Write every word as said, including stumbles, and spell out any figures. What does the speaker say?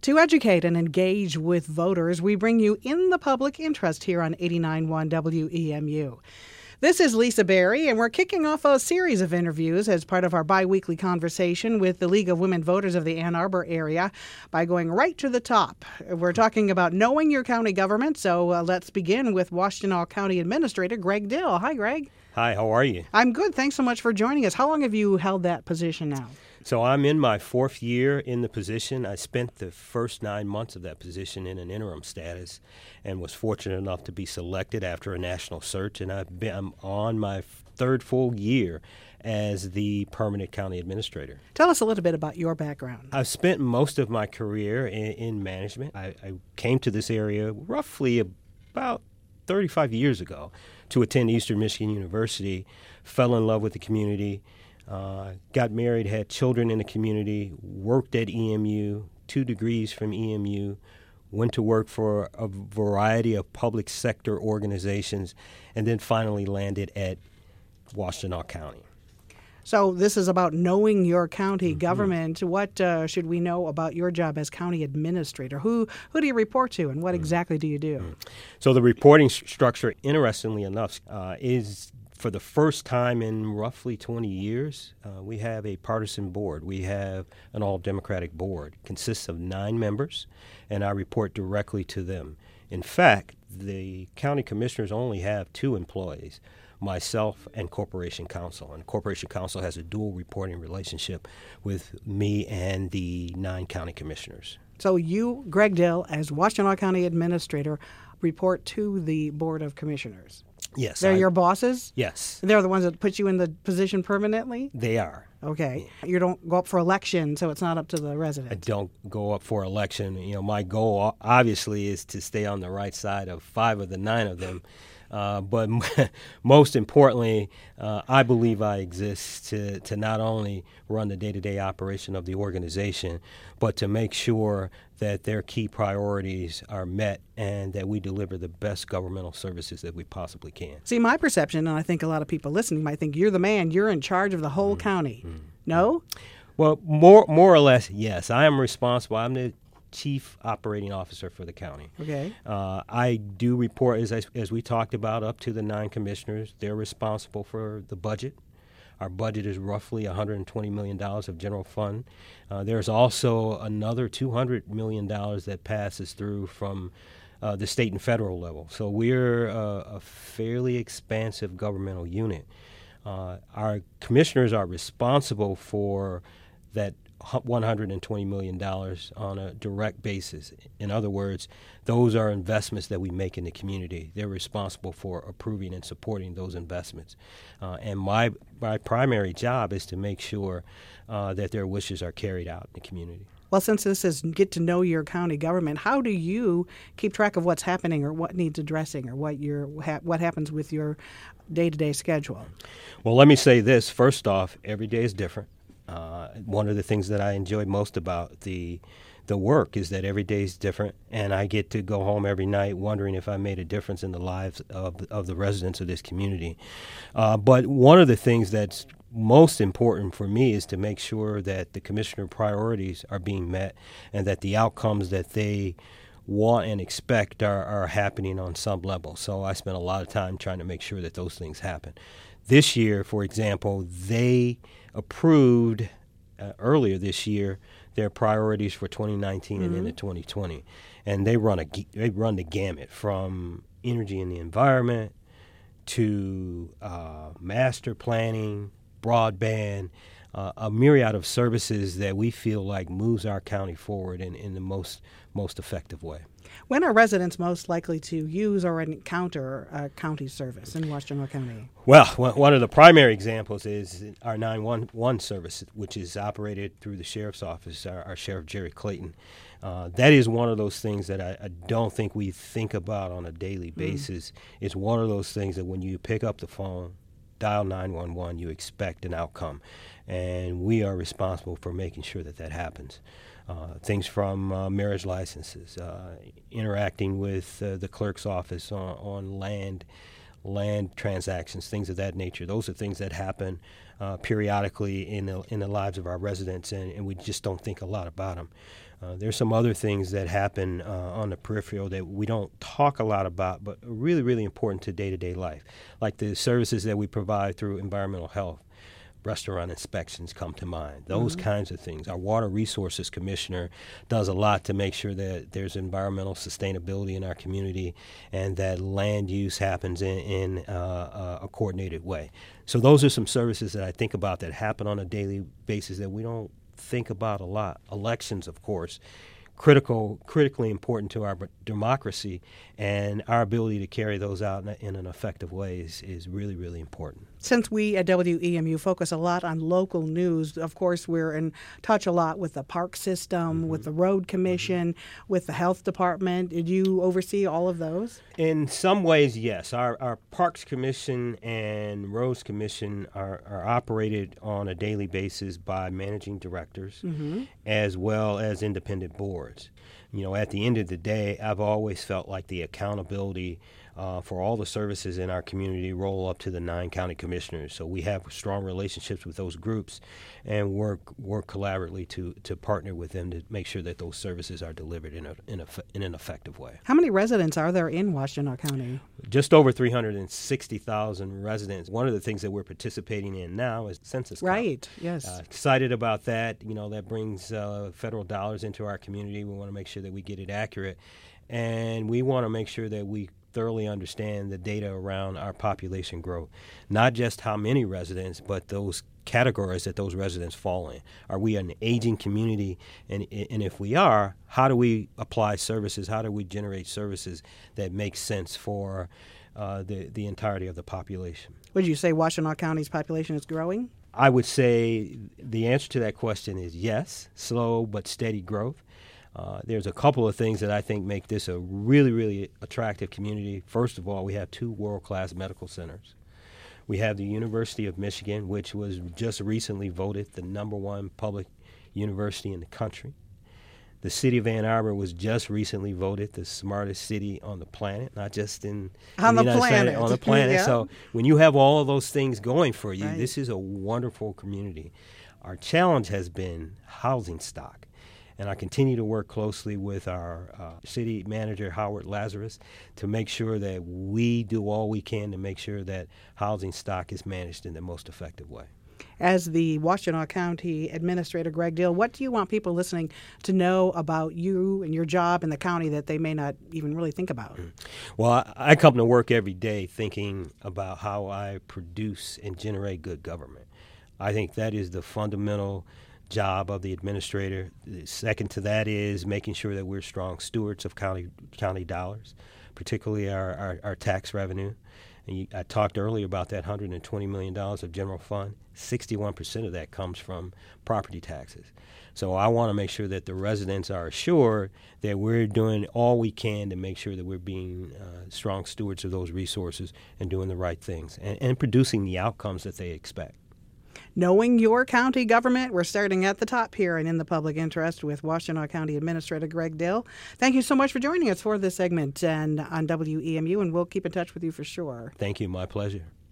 To educate and engage with voters, we bring you In the Public Interest here on eighty-nine point one W E M U. This is Lisa Berry, and we're kicking off a series of interviews as part of our biweekly conversation with the League of Women Voters of the Ann Arbor area by going right to the top. We're talking about knowing your county government, so uh, let's begin with Washtenaw County Administrator Greg Dill. Hi, Greg. Hi, how are you? I'm good. Thanks so much for joining us. How long have you held that position now? So I'm in my fourth year in the position. I spent the first nine months of that position in an interim status and was fortunate enough to be selected after a national search. And I've been, I'm on my third full year as the permanent county administrator. Tell us a little bit about your background. I've spent most of my career in, in management. I, I came to this area roughly about thirty-five years ago to attend Eastern Michigan University, fell in love with the community, Uh, got married, had children in the community, worked at E M U, two degrees from E M U, went to work for a variety of public sector organizations, and then finally landed at Washtenaw County. So this is about knowing your county Mm-hmm. government. What uh, should we know about your job as county administrator? Who who do you report to, and what mm-hmm. exactly do you do? Mm-hmm. So the reporting st- structure, interestingly enough, uh, is for the first time in roughly twenty years, uh, we have a partisan board. We have an all-Democratic board. It consists of nine members, and I report directly to them. In fact, the county commissioners only have two employees, myself and Corporation Counsel. And Corporation Counsel has a dual reporting relationship with me and the nine county commissioners. So you, Greg Dill, as Washtenaw County Administrator, report to the Board of Commissioners. Yes. They're I, your bosses? Yes. They're the ones that put you in the position permanently? They are. Okay. You don't go up for election, so it's not up to the residents. I don't go up for election. You know, my goal obviously is to stay on the right side of five of the nine of them. Uh, but most importantly, uh, I believe I exist to, to not only run the day-to-day operation of the organization, but to make sure that their key priorities are met and that we deliver the best governmental services that we possibly can. See, my perception, and I think a lot of people listening might think you're the man, you're in charge of the whole mm-hmm. county. Mm-hmm. No? Well, more more or less, yes. I am responsible. I'm the Chief Operating Officer for the county. Okay. Uh, I do report, as I, as we talked about, up to the nine commissioners. They're responsible for the budget. Our budget is roughly one hundred twenty million dollars of general fund. Uh, there's also another two hundred million dollars that passes through from uh, the state and federal level. So we're uh, a fairly expansive governmental unit. Uh, our commissioners are responsible for that one hundred twenty million dollars on a direct basis. In other words, those are investments that we make in the community. They're responsible for approving and supporting those investments. Uh, and my my primary job is to make sure uh, that their wishes are carried out in the community. Well, since this is get to know your county government, how do you keep track of what's happening or what needs addressing or what your ha- what happens with your day-to-day schedule? Well, let me say this. First off, every day is different. Uh, one of the things that I enjoy most about the the work is that every day is different, and I get to go home every night wondering if I made a difference in the lives of of the residents of this community. Uh, but one of the things that's most important for me is to make sure that the commissioner priorities are being met and that the outcomes that they want and expect are, are happening on some level. So I spend a lot of time trying to make sure that those things happen. This year, for example, they approved uh, earlier this year their priorities for twenty nineteen mm-hmm. and into twenty twenty, and they run a they run the gamut from energy and the environment to uh, master planning, broadband, uh, a myriad of services that we feel like moves our county forward in, in the most most effective way. When are residents most likely to use or encounter a county service in Washtenaw County? Well, one of the primary examples is our nine one one service, which is operated through the sheriff's office, our, our Sheriff Jerry Clayton. Uh, that is one of those things that I, I don't think we think about on a daily basis. Mm. It's one of those things that when you pick up the phone, dial nine one one, you expect an outcome. And we are responsible for making sure that that happens. Uh, things from uh, marriage licenses, uh, interacting with uh, the clerk's office on, on land, land transactions, things of that nature. Those are things that happen uh, periodically in the in the lives of our residents, and, and we just don't think a lot about them. Uh, there's some other things that happen uh, on the peripheral that we don't talk a lot about, but are really, really important to day-to-day life, like the services that we provide through environmental health. Restaurant inspections come to mind, those mm-hmm. kinds of things. Our Water Resources Commissioner does a lot to make sure that there's environmental sustainability in our community and that land use happens in, in uh, a coordinated way. So those are some services that I think about that happen on a daily basis that we don't think about a lot. Elections, of course, critical, critically important to our democracy, and our ability to carry those out in, a, in an effective way is, is really, really important. Since we at W E M U focus a lot on local news, of course, we're in touch a lot with the park system, mm-hmm. with the road commission, mm-hmm. with the health department. Did you oversee all of those? In some ways, yes. Our, our Parks Commission and Roads Commission are, are operated on a daily basis by managing directors mm-hmm. as well as independent boards. You know, at the end of the day, I've always felt like the accountability uh, for all the services in our community roll up to the nine county commissioners. So we have strong relationships with those groups and work work collaboratively to, to partner with them to make sure that those services are delivered in a, in a in an effective way. How many residents are there in Washtenaw County? Just over three hundred sixty thousand residents. One of the things that we're participating in now is census count. Right, yes. Uh, excited about that. You know, that brings uh, federal dollars into our community. We want to make sure that we get it accurate. And we want to make sure that we thoroughly understand the data around our population growth, not just how many residents, but those categories that those residents fall in. Are we an aging community? And, and if we are, how do we apply services? How do we generate services that make sense for uh, the, the entirety of the population? Would you say Washtenaw County's population is growing? I would say the answer to that question is yes, slow but steady growth. Uh, there's a couple of things that I think make this a really, really attractive community. First of all, we have two world-class medical centers. We have the University of Michigan, which was just recently voted the number one public university in the country. The city of Ann Arbor was just recently voted the smartest city on the planet, not just in, on in the, the planet. States, on the planet. Yeah. So when you have all of those things going for you, right. This is a wonderful community. Our challenge has been housing stock. And I continue to work closely with our uh, city manager, Howard Lazarus, to make sure that we do all we can to make sure that housing stock is managed in the most effective way. As the Washtenaw County Administrator, Greg Dill, what do you want people listening to know about you and your job in the county that they may not even really think about? Mm-hmm. Well, I, I come to work every day thinking about how I produce and generate good government. I think that is the fundamental job of the administrator. The second to that is making sure that we're strong stewards of county county dollars, particularly our, our, our tax revenue. And you, I talked earlier about that one hundred twenty million dollars of general fund. sixty-one percent of that comes from property taxes. So I want to make sure that the residents are assured that we're doing all we can to make sure that we're being uh, strong stewards of those resources and doing the right things and, and producing the outcomes that they expect. Knowing your county government, we're starting at the top here and in the public interest with Washtenaw County Administrator Greg Dill. Thank you so much for joining us for this segment and on W E M U, and we'll keep in touch with you for sure. Thank you. My pleasure.